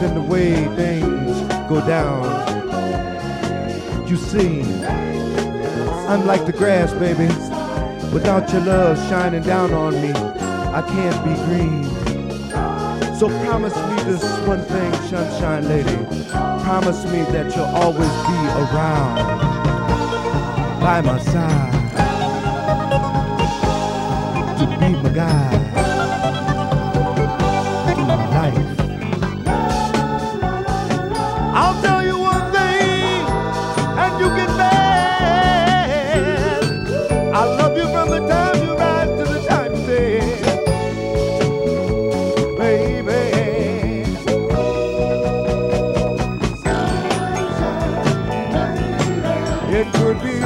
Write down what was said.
in the way things go down. You see, I'm like the grass, baby. Without your love shining down on me, I can't be green. So promise me this one thing, sunshine lady. Promise me that you'll always be around by my side to be my guide through my life. I'll tell you one thing, and you get mad. I love you from the time you rise to the time you bed, baby. It could be